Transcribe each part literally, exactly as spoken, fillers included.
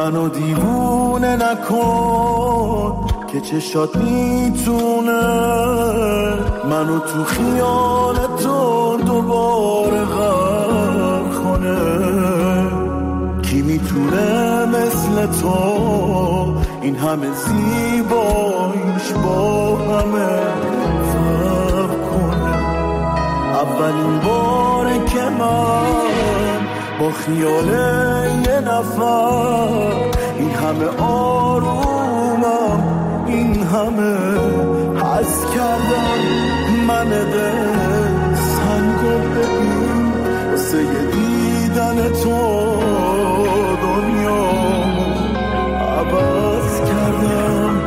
منو دیوونه نکن که چشات میتونه منو تو خیال تو دوباره غرق کنه. کی میتونه مثل تو این همه زیباییش با همه فرق کنه. اولین باره که من با خیال یه نفر این همه آرومم این همه حس کردم. من دل سنگو ببین واسه دیدن تو دنیا عوض کردم.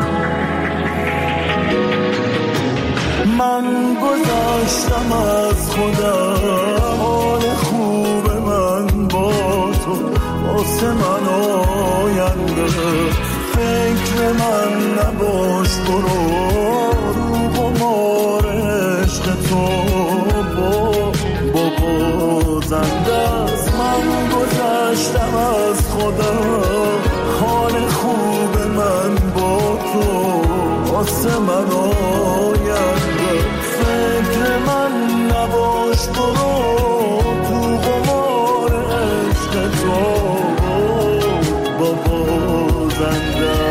من گذاشتم از خودم حال خوب من با تو واسه من آینده. فکر من نباش برو رو قمار عشق تو با با زنده از من گذاشتم از خودم حال خوب من با تو واسه من آینده. فکر من نباش برو تو قمار عشق تو با زنده.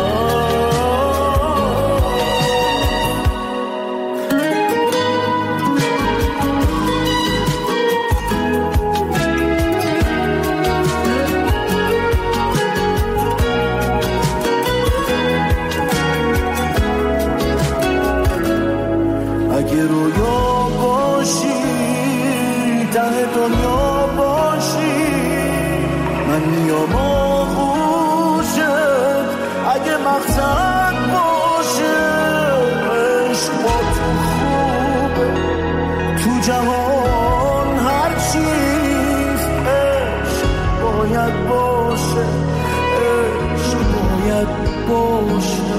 اگه رویا باشی ته دنیا باشی من میام آغوشت. اگه مقصد باشه عشق با تو خوبه تو جهان هر چیز عشق باید باشه عشق باید باشه.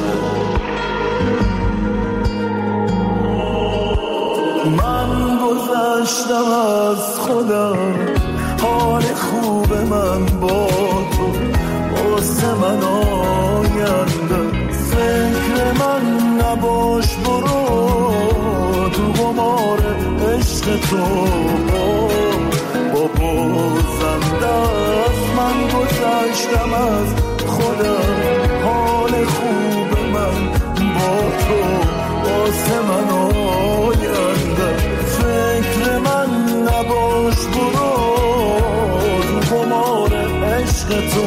من گذشتم از خودم حال خوب من با تو واسه من آینده. فکر من نباش برو تو قمار عشق تو با بازنده. من گذشتم از خودم حال خوب من با تو واسه من آینده. فکر من نباش برو تو قمار عشق تو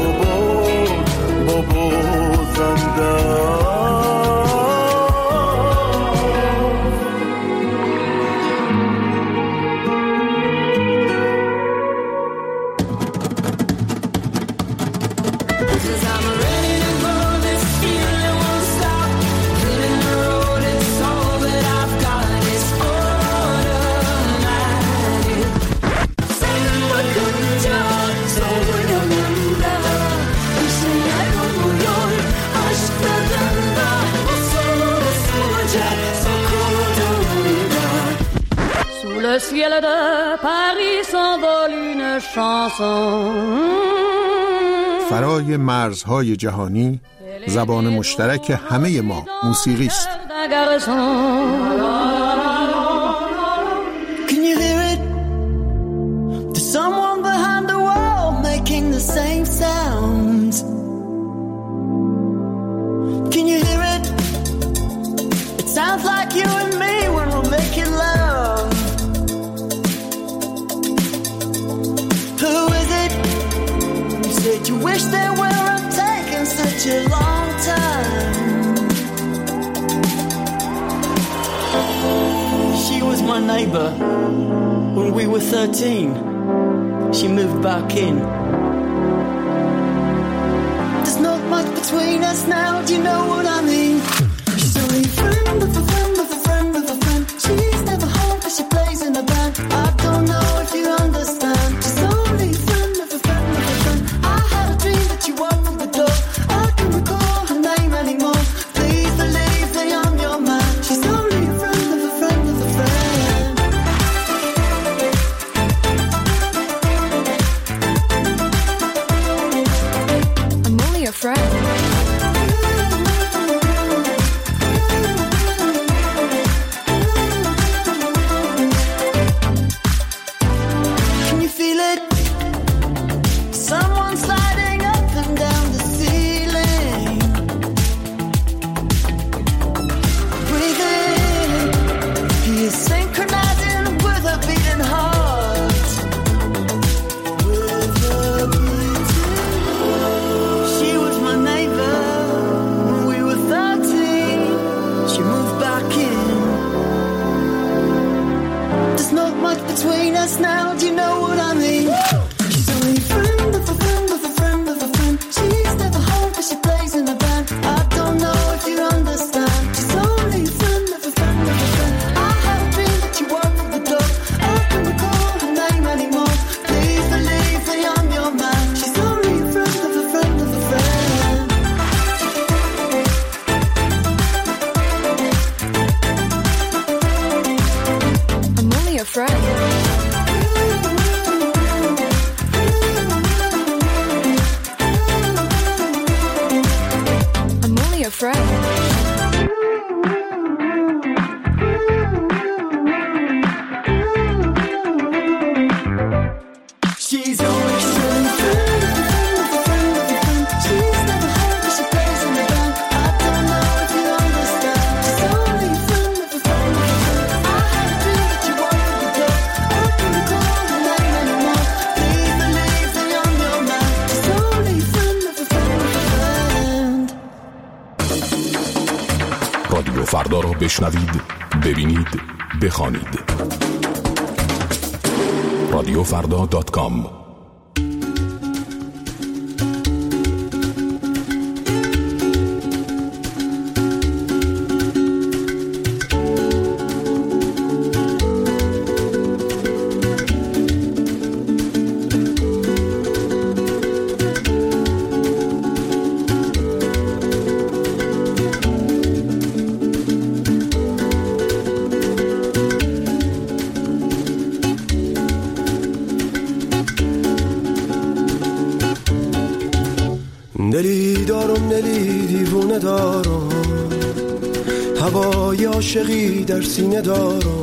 با بازنده. Le ciel de Paris s'envole une chanson. فرای مرزهای جهانی زبان مشترک همه ما موسیقی است. Can you hear it? There's someone behind the wall making the same sounds. Can you hear it? It sounds like you and me when we're making love. Who is it? You said you wish they weren't taking such a long time. She was my neighbor when we were thirteen. She moved back in. There's not much between us now, do you know what I mean? She's only a friend of a friend of a friend of a friend. She's never home but she plays in a band. I don't know if you understand. She's only a friend of a friend of a friend. I had a dream that you walked through the door. I can't recall her name anymore. Please believe that I'm your man. She's only a friend of a friend of a friend. between us now, do you know what I mean? She's only a friend of a friend of a friend of a friend. She's never home but she plays in a band. I don't know if you understand. She's only a friend of a friend of a friend. I have a dream that you work for the club. I can recall her name anymore. Please believe me, I'm your man. She's only a friend of a friend of a friend. I'm only a friend. I'm only a friend. She's always a friend of a friend of a friend of a friend. She's never home but she plays in the band. I don't know if you understand. She's only a friend of a friend of a friend. I had a dream that you work for the club. I can recall her name anymore. Please believe me, I'm your man. She's only a friend of a friend of a friend. رادیو فردا را بشنوید، ببینید، بخوانید. رادیو فردا دات کام. دلی دارم دلی دیوونه دارم، هوای عاشقی در سینه دارم.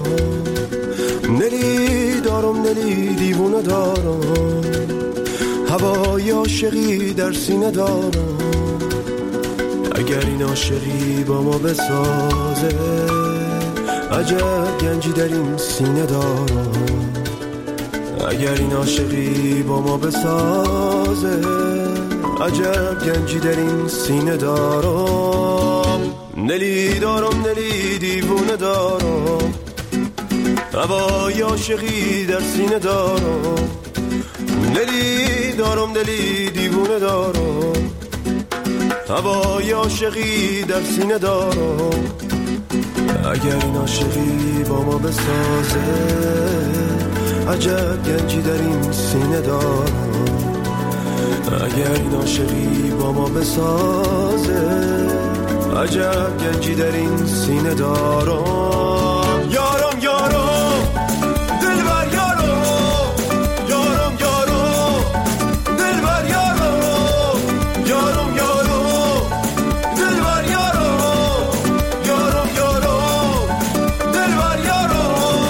دلی دارم دلی دیوونه دارم، هوای عاشقی در سینه دارم. اگر این عاشقی با ما بسازه، عجب گنجی در این سینه دارم. اگر این عاشقی با ما بسازه، عجب گنجی در این سینه دارم. دلی دارم دلی دیوونه دارم، هوای عاشقی در سینه دارم. دلی دارم دلی دیوونه دارم، هوای عاشقی در سینه دارم. اگر این عاشقی با ما بسازه، عجب گنجی در این سینه دارم. اگر این عاشقی با ما بسازه، عجب گنجی در این سینه دارم. یارم یارم دلبر یارم، یارم یارم دلبر یارم، یارم یارم دلبر یارم، یارم یارم دلبر یارم.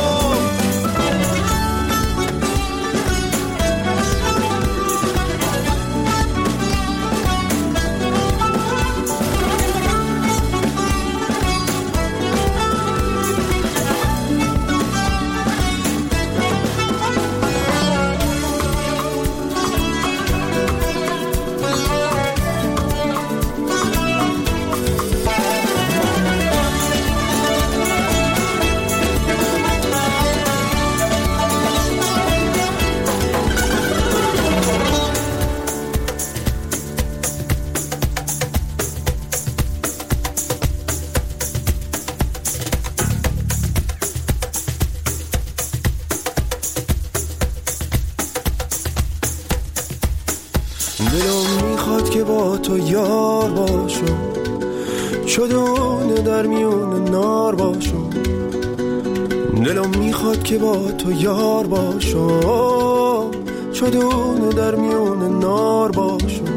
دلم میخواد که با تو یار باشم، شدونه در میون نار باشم. دلم میخواد که با تو یار باشم، شدونه در میون نار باشم.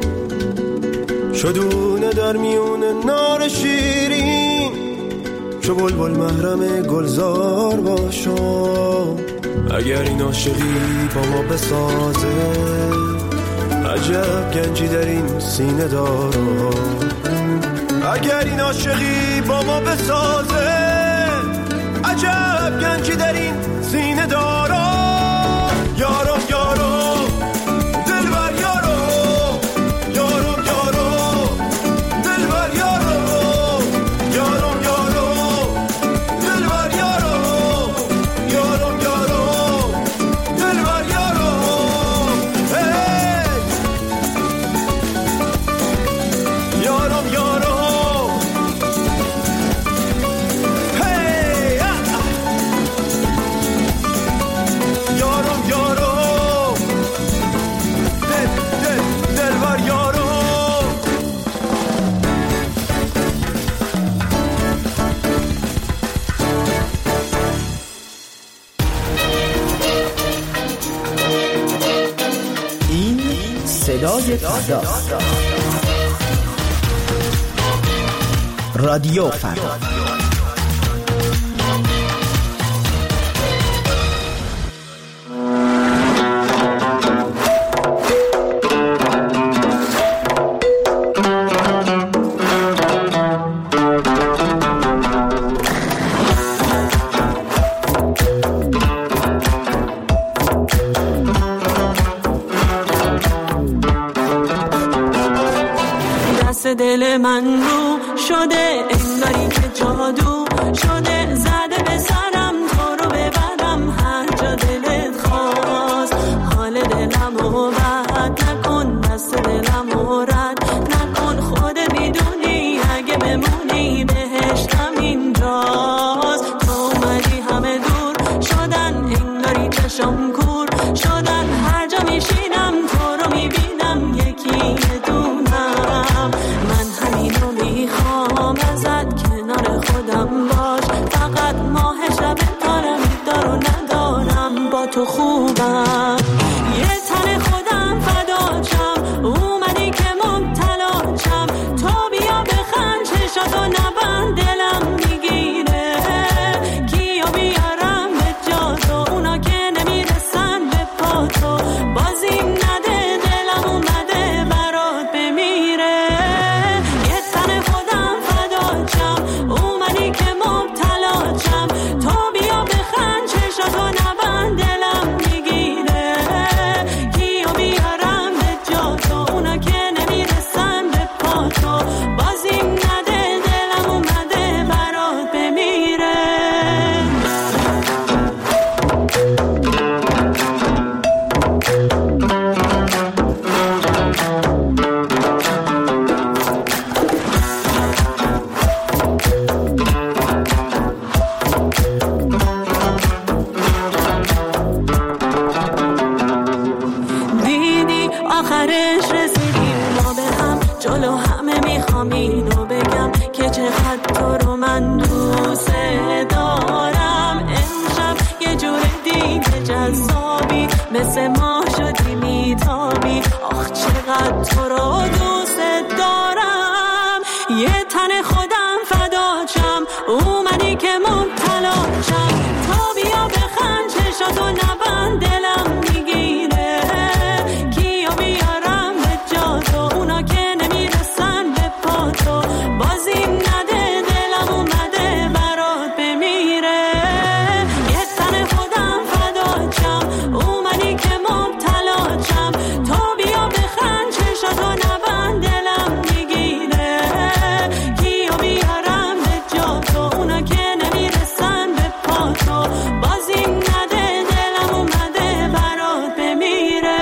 شدونه در میون نار شیرین، چو بلبل محرم گلزار باشم. اگر این عاشقی با ما بسازه، عجب گنجی در این سینه دارم. اگر این عاشقی با ما بسازه، عجب گنجی در این سینه دارم. یارم یارم دلبر یارم، یارم یارم دلبر یارم، یارم یارم دلبر یارم، یارم یارم صدای فردا. رادیو فردا. دل من رو شده انگاری که جادو شده، زده به سرم تو رو ببرم هر جا دلت خواست. حال دلم رو بد نکن، دست دلم رو رد نکن، خودت میدونی اگه بمونی بهشتم اینجاست. تو اومدی همه دور شدن انگاری چشم کور شدن، هر جا میشینم تو رو میبینم یکی دونم. من همینو میخوام ازت کنار خودم باش، فقط ماه شب دارم دارو ندارم با تو خوبم. یه تن خودم فداچم اومدی که مبتلاچم، تو بیا بخند چشاتو نبند دلم میگیره، کیو بیارم به جا تو اونا که نمیرسن به پا تو، بازیم نده دلم اومده برات بمیره. یه تن خودم فداچم اومدی که مبتلاچم، تو بیا بخند چشاتو نبند دلم میگیره، کیو بیارم به جا تو اونا که نمیرسن به پا تو، بازیم نده دلم اومده برات بمیره. دیدی آخرش رسیدیم ما به هم، جلو همه میخوام اینو بگم که چقدر تو رو من دوست دارم. امشب یه جور دیگه جذابی، مثل ماه شدی میتابی، آخ چقدر تو رو دوست دارم. یه تن خودم فداچم اومدی که مبتلاچم، تو بیا بخند چشاتو نبند دلم میگیره، کیو بیارم به جا تو اونا که نمیرسن به پا تو، بازیم نده دلم اومده برات بمیره. یه تن خودم فداچم اومدی که مبتلاچم، تو بیا بخند چشاتو نبند دلم میگیره، کیو بیارم به جا تو اونا که نمیرسن به پا تو، بازیم نده دلم اومده برات بمیره.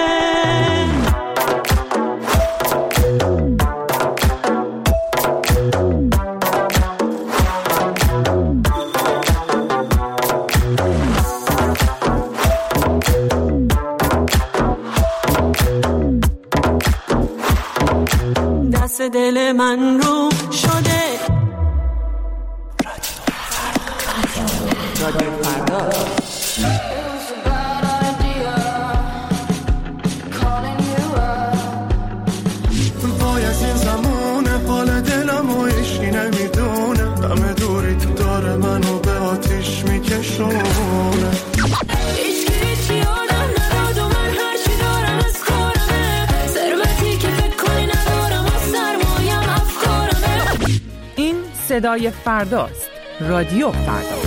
دست دل من رو شده رادیو فردا. وای از این زمونه حال دلم و عشقی نمیدونه، همه دوری تو داره منو به آتیش میکشونه. هیچ کی هیچی آدم نداد و من هرچی دارم از کارمه، ثروتی که فکر کنی ندارم و سرمایم افکارمه. این صدای فرداست. رادیو فردا.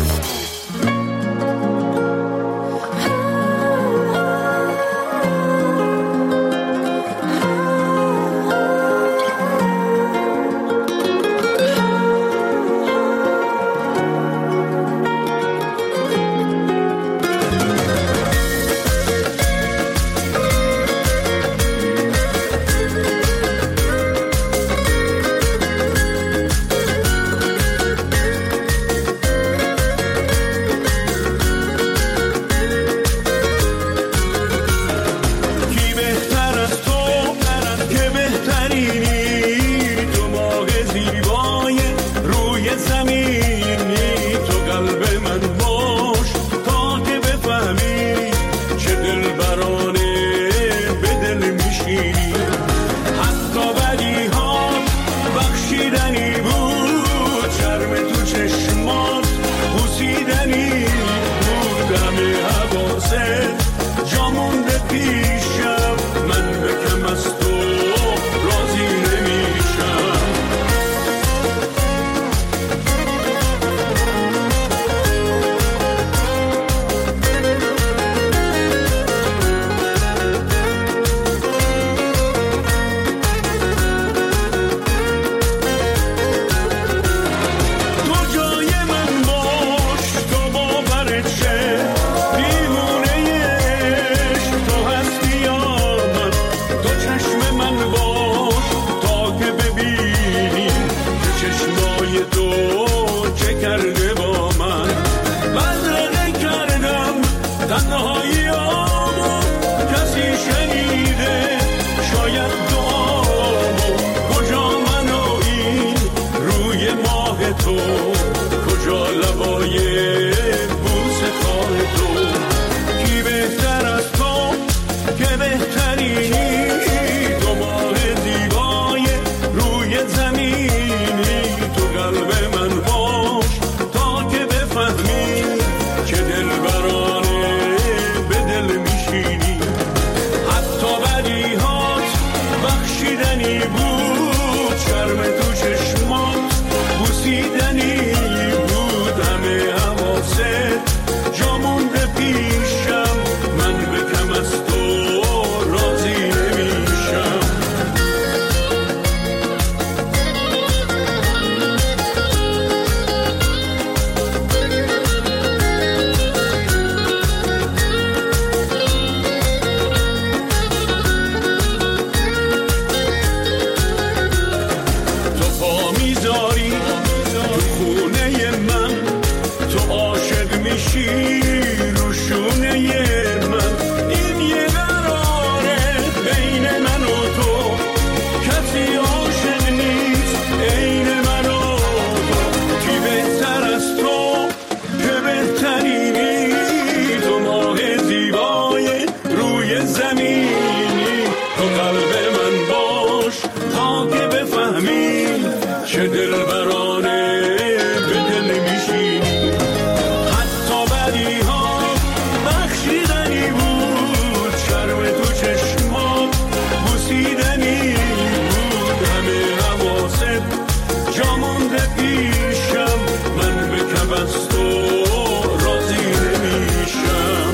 باشی روشونه من، این یه قراره بین من و تو، کسی عاشق نیست عین من و تو، کی بهتر از تو که بهترینی، تو ماه زیبای روی زمینی، تو قلب من باش تا که بفهمی چه دلبرانه به دل میشینی، حتی بدی ها بخشیدنی بود، شرم تو چشمات بوسیدنی بود، همه حواست جا مونده پیشم، من به کف از تو راضی نمیشم.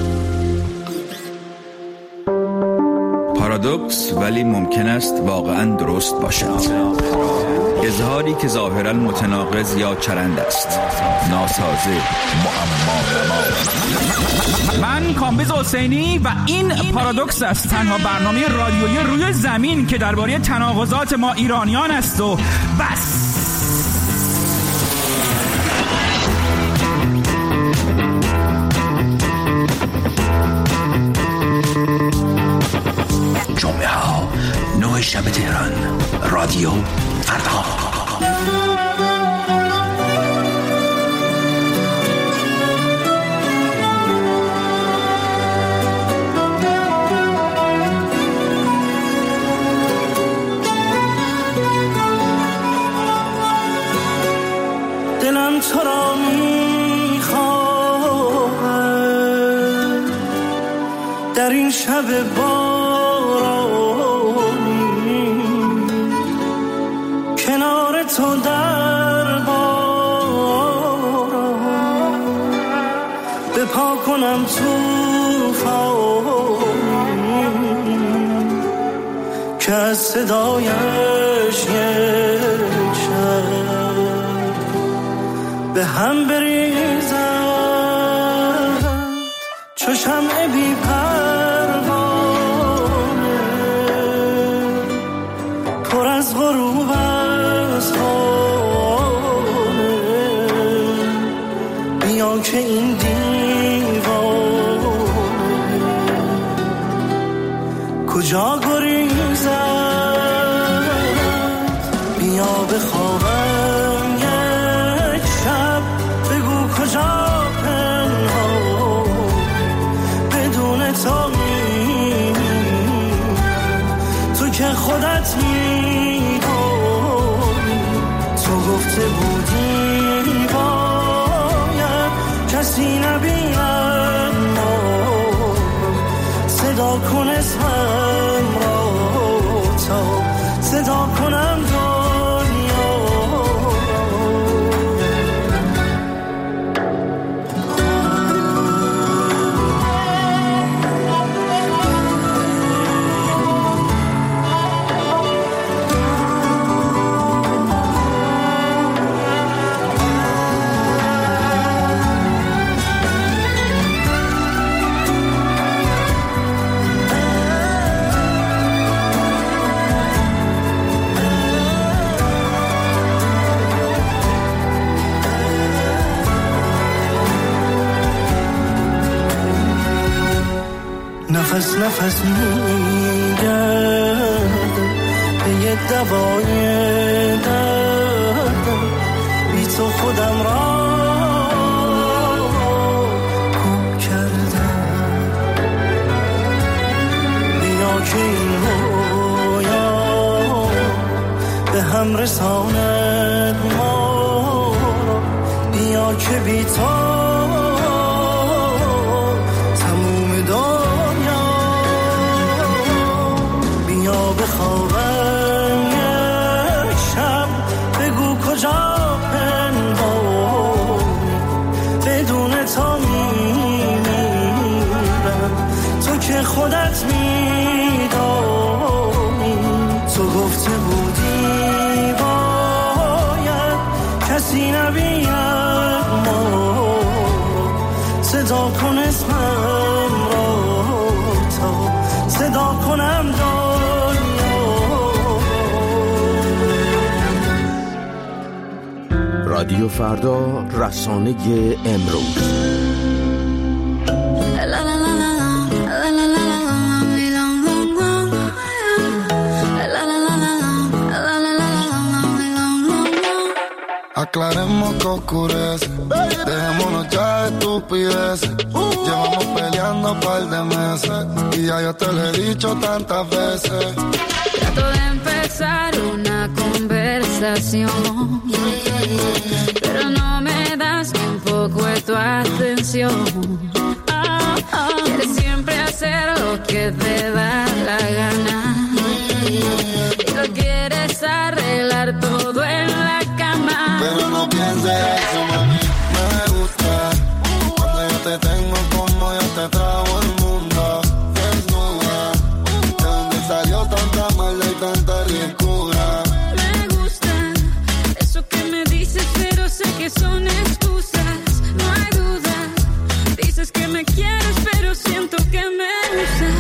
پارادوکس ولی ممکن است واقعا درست باشد. اظهاری که ظاهرا متناقض یا چرند است، ناسازه، معما. من کامبیز حسینی و این پارادوکس است، تنها برنامه رادیویی روی زمین که درباره تناقضات ما ایرانیان است و بس. جمعه ها نه شب تهران، رادیو فردا. دلم تو را میخواهد در این شب بارانی، کنار تو در باران، بپا کنم توفانی که از صدایش یک شب به هم بریزد، چو شمع بی پروانه پر از غروب از خانه، بیا که این دیوانه کجا گریزد، بیا بخوابم یک شب، بگو کجا پنهان بدون تو میمیرم، تو که خودت میدانی، تو گفته بودی باید کسی نبیند ما، صدا کن اسمم را تا صدا کنم دنیا. نفس نفس میگردم به یه دوای دردم، بی تو خودم را گم کردم، بیا که این رویا به هم رساند ما، بیا که بی تو بخوابم یک شب، بگو کجا پنهانی بدون تو میمیرم، تو که خودت میدانی، تو گفته بودی باید کسی نبیند ما، صدا کن اسمم را تا صدا کنم دنیا. رادیو فردا، رسانه امروز. aclaremos que oscurece. Dejémonos ya de estupideces. Llevamos peleando un par de meses y ya yo te lo he dicho tantas veces. Trato de empezar una conversación, pero no me das ni un poco de tu atención. Quieres siempre hacer lo que te da la gana y lo quieres arreglar todo en la cama. Pero no pienses eso, mami, me gusta cuando yo te tengo como yo te trago el mundo desnuda. De dónde salió tanta maldad y tanta ricura. Me gusta eso que me dices, pero sé que son excusas, no hay duda. Dices que me quieres, pero siento que me usas.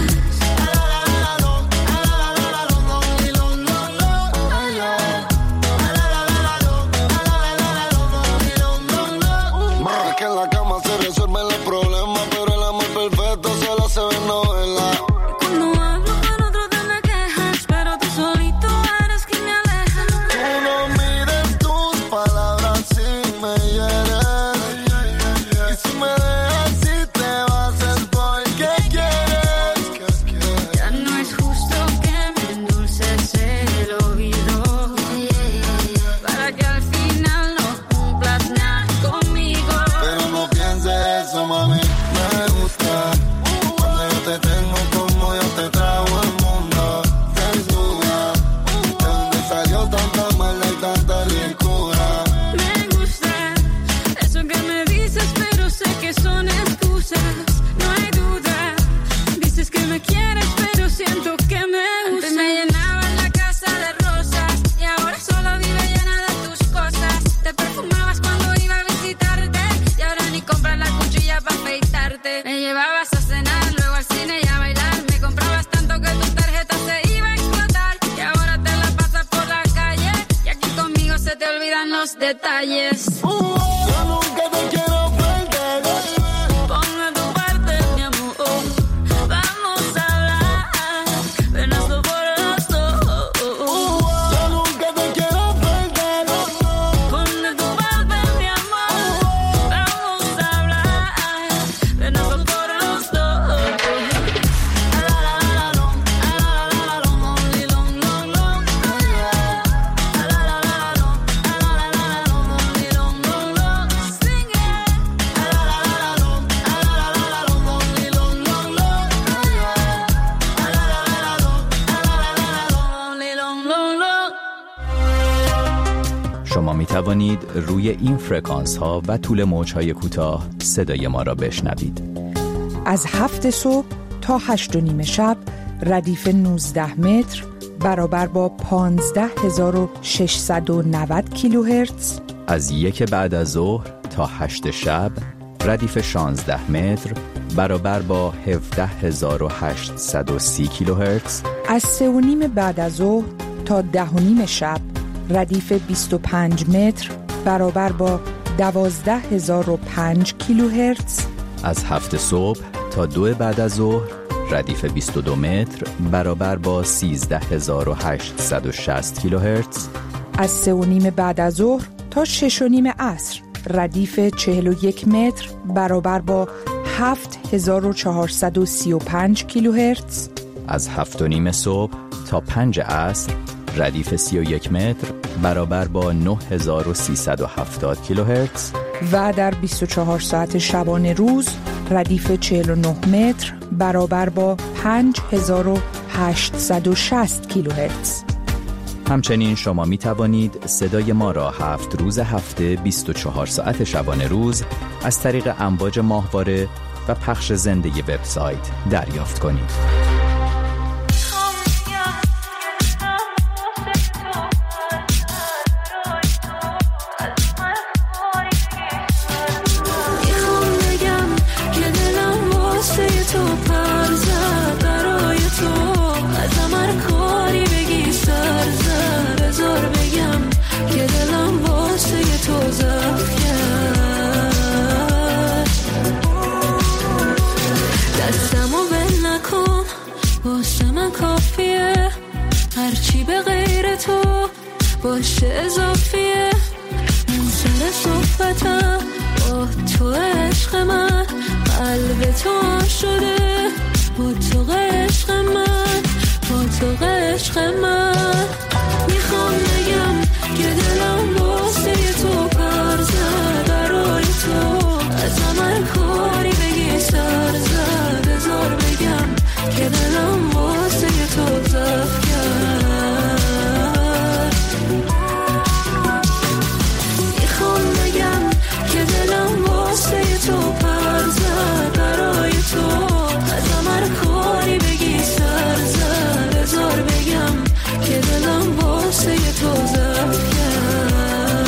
Es que en la cama se resuelven los problemas, pero el amor perfecto solo se ve en novela. Cuando hablo con otro te me quejas, pero tú solito eres quien me aleja. Tú no mires tus palabras si me hieres. Y si me dejas, si te vas es porque quieres. Ya no es justo que me endulces el oído, para que al final no cumplas nada conmigo. Pero no pienses eso, mami, me gusta cuando yo te tengo como yo te trago el mundo desnuda. De dónde salió tanta maldad y tanta ricura. Me gusta eso que me dices, pero sé que son excusas, no hay duda. Dices que me quieres, pero siento que me usas. Antes me llenaba la casa de rosas y ahora solo vive llena de tus cosas. Te perfumabas cuando iba a visitarte y ahora ni compras la cuchilla para afeitarte. Me llevabas a cenar, luego al cine y a bailar. Me comprabas tanto que tu tarjeta se iba a explotar y ahora te la pasas por la calle y aquí conmigo se te olvidan los detalles. Yo nunca te quiero perder. Pon de tu parte, mi amor. Vamos a hablar. Ven, hazlo por los dos. Yo nunca te quiero perder. Pon de tu parte, mi amor. Vamos a hablar. Ven, hazlo por los dos. شما می توانید روی این فرکانس ها و طول موج های کوتاه صدای ما را بشنوید. از هفت صبح تا هشت و نیم شب ردیف نوزده متر برابر با پانزده هزار و ششصد و نود کیلوهرتز. از یک بعد از ظهر تا هشت شب ردیف شانزده متر برابر با هفده هزار و هشتصد و سی کیلوهرتز. از سه و نیم بعد از ظهر تا ده و نیم شب ردیف بیست و پنج متر برابر با دوازده هزار و پنج کیلوهرتز. از هفت صبح تا دو بعد از ظهر ردیف بیست و دو متر برابر با سیزده هزار و هشتصد و شصت کیلوهرتز. از سه و نیم بعد از ظهر تا شش و نیم عصر ردیف چهل و یک متر برابر با هفت هزار و چهارصد و سی و پنج کیلوهرتز. از هفت و نیم صبح تا پنج عصر ردیف سی و یک متر برابر با نه هزار و سیصد و هفتاد کیلوهرتز. و در بیست و چهار ساعت شبانه روز ردیف چهل و نه متر برابر با پنج هزار و هشتصد و شصت کیلوهرتز. همچنین شما می توانید صدای ما را هفت روز هفته بیست و چهار ساعت شبانه روز از طریق امواج ماهواره و پخش زنده وبسایت دریافت کنید. هرچی به غیر تو باشه اضافیه. من صورتم با تو عشق من قلب تو شده با تو عشق من با تو عشق من میخوام بگم که دلم واسه تو پر زد برای تو از من کاری بگی سر زد بذار بگم که دلم واسه تو ضعف کرد میخوام بگم که دلم واسه تو پر زد برای تو از من کاری بگی سر زد بذار بگم که دلم واسه تو ضعف کرد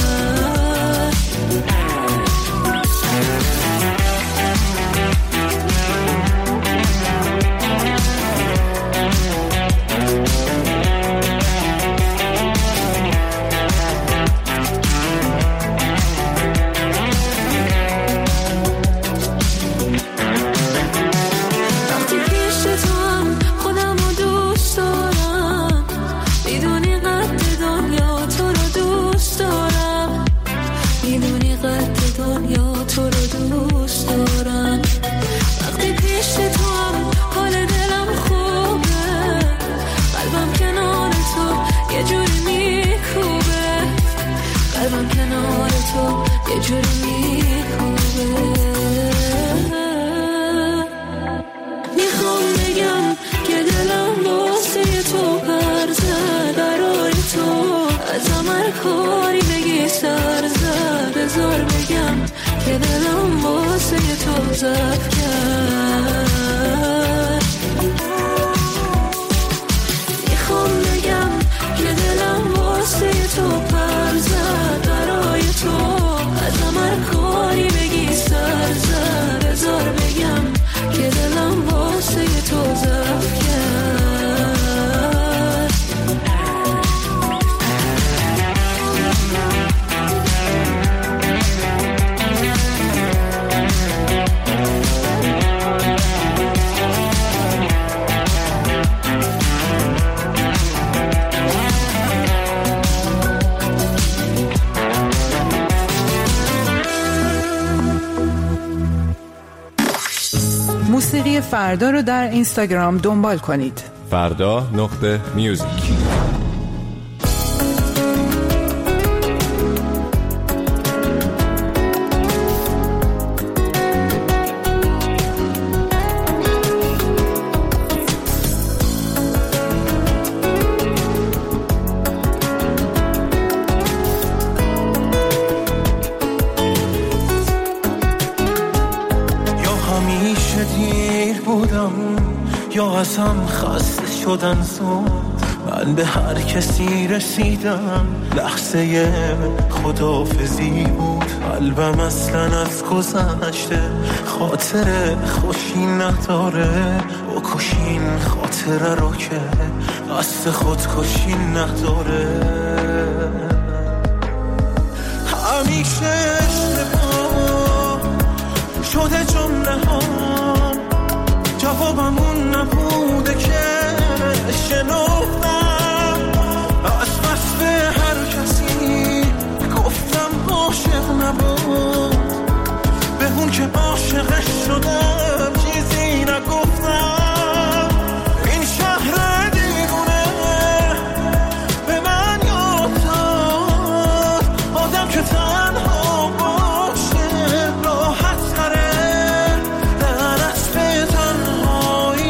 موسیقی فردا رو در اینستاگرام دنبال کنید. فردا نقطه میوزیک. ازم خسته شدن زود من به هر کسی رسیدم لحظه خداحافظی بود قلبم اصلا از گذشته خاطر خوشی نداره بکشین خاطره رو که قصد خودکشی نداره همیشه اشتباه شده جمله ها جوابمون نبوده که شنفتم از بس به هر کسی گفتم عاشق نبود به اون که عاشقش شدم چیزی نگفتم این شهر دیوونه به من یاد داد آدم که تنها باشه راحت تره در اسب تنهایی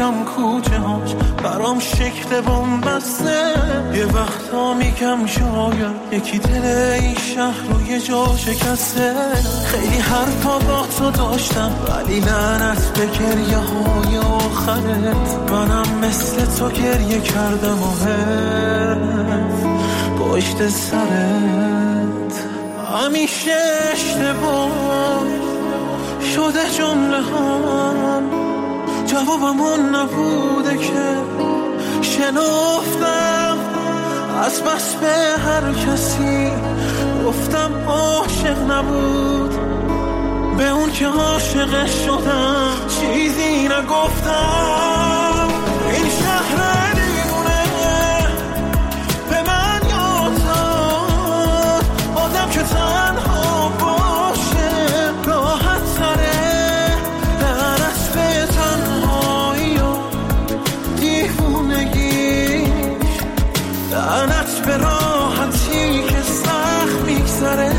میرم کوچه هاش برام شکل بومبسته. یه وقتا میگم شاید یکی دل این شهر رو یه جا شکسته. خیلی حرفا با تو داشتم ولی لعنت به گریه های آخرت. منم مثل تو گریه کردم و هست پشت سرت. همیشه اشتباه شده جمله هم جوابمون نبوده که شنفتم از بس به هر کسی گفتم عاشق نبود. به اون که عاشق شدم چیزی نگفتم. این شهر دیوونه به من یاد داد آدم که تنها باشه راحت تره. لعنت به تنهایی و دیوونگیش، لعنت به راحتی که سخت میگذره.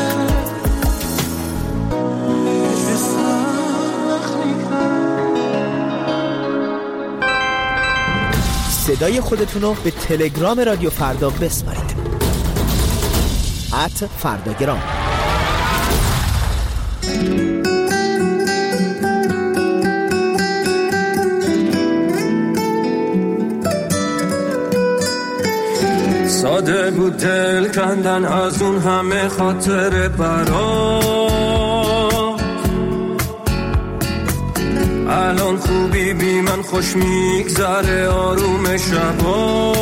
صدای خودتون رو به تلگرام رادیو فردا بسپارید. ات فرداگرام. ساده بود دل کندن از اون همه خاطر برات. الان خوبی بی من خوش میگذره آروم شبا.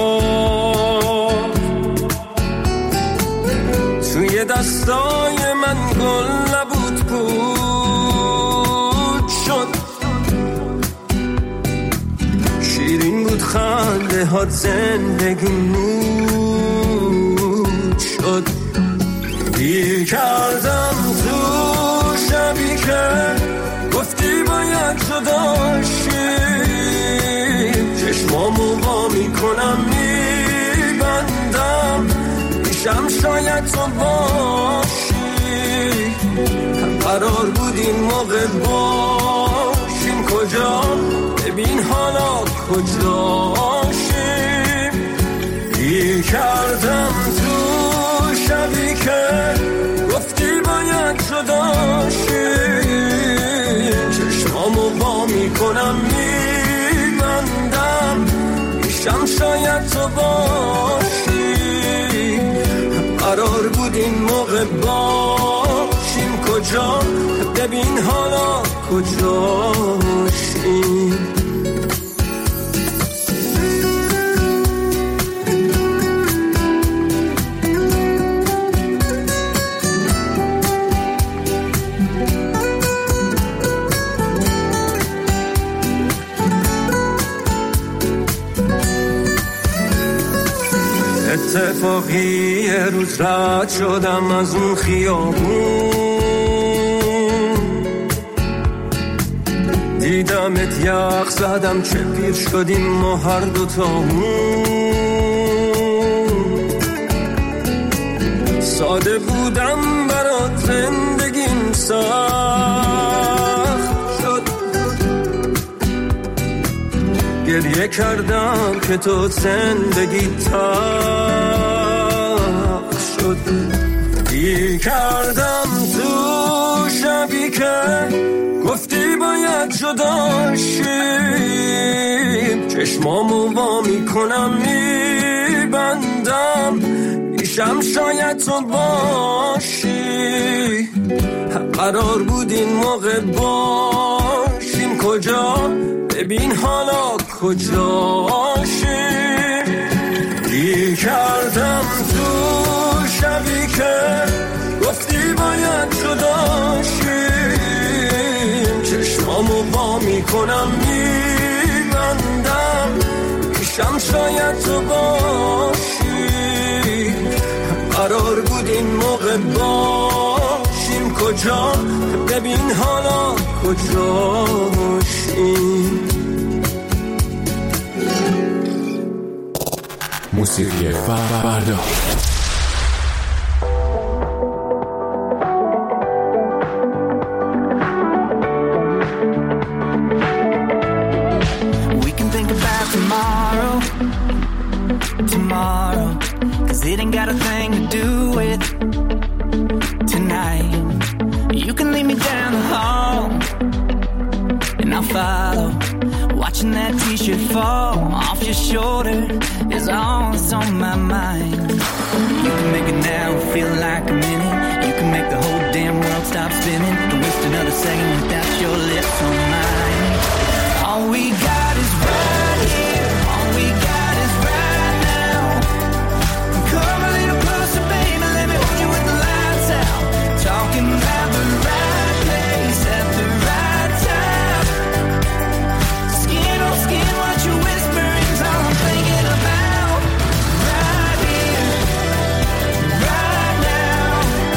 توی دستای من گل نبود بود شد. شیرین بود خنده هات زندگی نود شد. دیر کردم تو شبی که گفتی باید جداشی. چشمامو با میکنم میبندم میشم شاید تو باشی. هم قرار بود این موقع باشیم کجا ببین حالا کجاشیم. دیر کردم تو شبی که گفتی باید جداشی. چشمامو با میکنم میبندم میشم شاید تو باشی. قرار بود این موقع باشیم کجا ببین حالا کجاشیم. اتفاقی یه روز رد شدم از اون خیابون. دیدمت یخ زدم چه پیر شدیم ما هر دوتامون. ساده بودم برات زندگیم سخت شد. گریه کردم که تو زندگی تلخ شد. دیر کردم تو شبی که گفتی باید جداشیم. چشمامو وا میکنم میبندم میشم شاید تو باشی. قرار بود این موقع باشیم کجا ببین حالا کجاشی. دیر کردم تو شبی که گفتی باید جداشیم. چشمامو با میکنم میبندم میشم شاید تو باشی. قرار بود این موقع باشیم کجا ببین حالا کجاشیم. موسیقی فردا. tonight. You can lead me down the hall, and I'll follow. Watching that t-shirt fall off your shoulder is all that's on my mind. You can make it now feel like a minute. You can make the whole damn world stop spinning. Don't waste another second without your lips on mine. All we got is right here. All we got is right now. Come a little closer, baby. Let me hold you with the lights out. Talking about the right place at the right time. Skin on skin, what you whispering's all I'm thinking about. Right here, right now.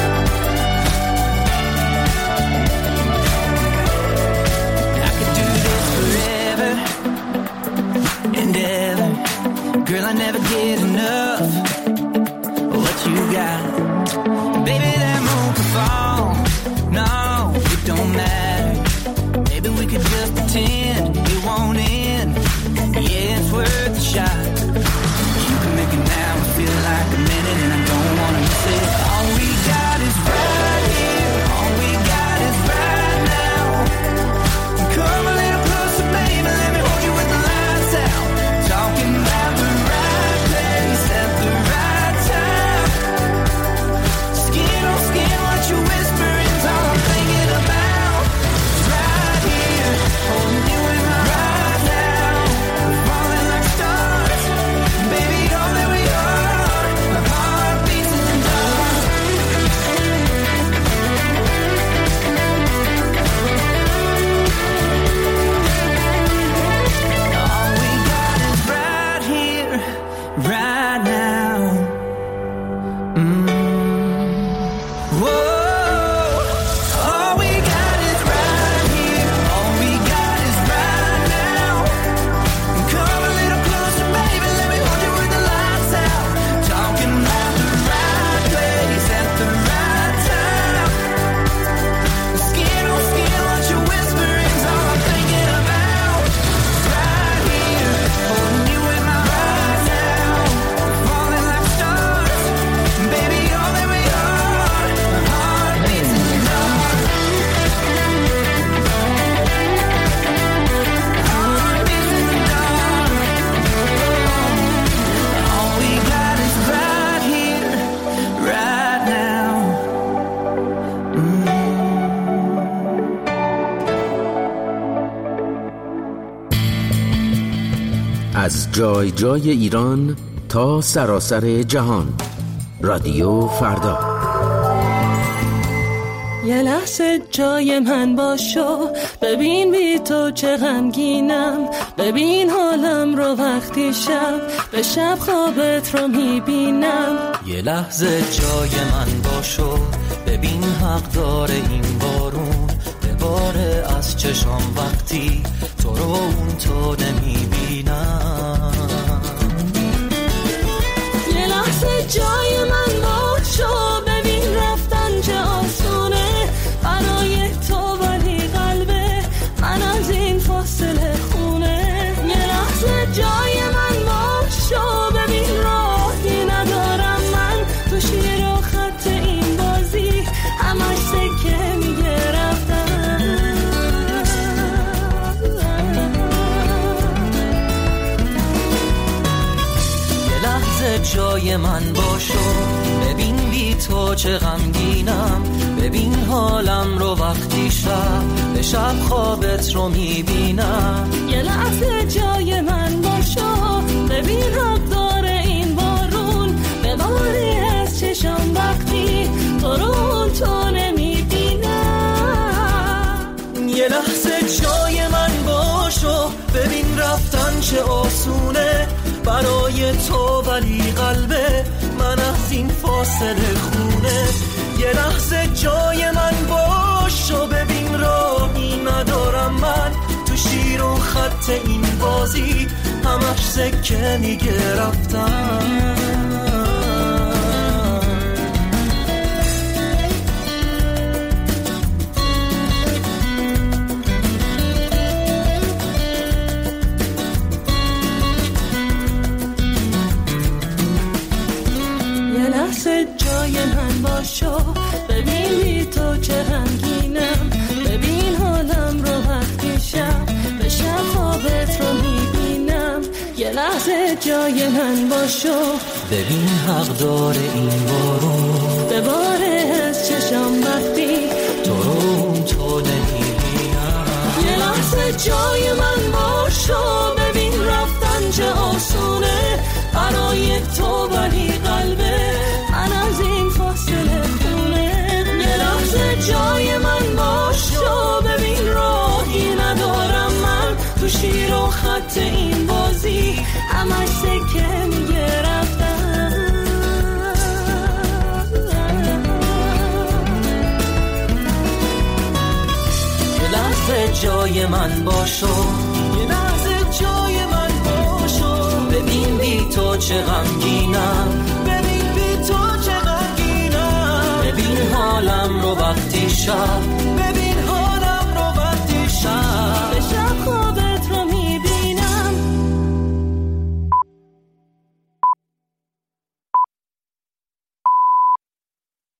I could do this forever and ever. Girl, I never get enough of what you got. Baby, that moon could fall. No, it don't matter. Maybe we could just pretend it won't end. Yeah, it's worth a shot. You can make it now and feel like a minute, and I don't wanna miss it. All we got is right here. All we got is right now. Come a little closer, baby. Let me hold you with the lights out. Talking about the right place at the right time. Skin on skin, what you whispering's all I'm thinking about. Right here, holding you in my right now. Falling like stars, baby, all that we are. My heart beats in the dark. All we got is right here, right now. Mm. Whoa. All we got is right here. All we got is right now. Come a little closer, baby. Let me hold you with the lights out. Talking about the right place at the right time. Skin on skin, what you whispering's all I'm thinking about. Right here, holding you in my right now. Falling like stars, baby, all that we are. My heart beats in the dark. Heart beats in the dark. All we got is right here, right now. از جای جای ایران تا سراسر جهان، رادیو فردا. یه لحظه جای من باشو، ببین بی تو چه غمگینم. ببین حالم رو وقتی شب به شب خوابت رو میبینم. یه لحظه جای من باشو، ببین حق داره این بارون بباره از چشام وقتی تو رو اون تو نمیبینم. یه لحظه جای من باشو، ببین رفتن چه آسونه برای تو، ولی قلبه من از این فاصله خونه. یه لحظه جای من باشو، ببین راهی ندارم من تو شیر و خط این بازی، همش سکه میگه رفتن. یه لحظه جای من باشو، ببین بی تو چه غمگینم. ببین حالم رو وقتی شب به شب خوابت رو میبینم. یه لحظه جای من باشو، ببین حق داره این بارون بباری از چشم وقتی تو رو تو نمیبینم. یه لحظه جای من باشو، ببین رفتن چه آسونه برای تو، ولی قلبه من از این فاصله خونه. یه لحظه جای من باشو، ببین راهی ندارم من تو شیر و خط این بازی، همش سکه میگه رفتن. یه لحظه جای من من باشو، ببین حق داره این بارون به باره از چشم وقتی تو رو تو نمیبینم. یه لحظه جای من باشو، ببین رفتن چه آسونه برای تو، ولی قلبه من از این فاصله خونه. یه لحظه جای من باشو، ببین راهی ندارم من تو شیر و خط این بازی، همش سکه میگه رفتن. یه لحظه جای من باشو، یه لحظه جای من باشو، ببین بی تو چه غمگینم، ببین بی تو چه غمگینم، ببین حالم رو وقتی شب، ببین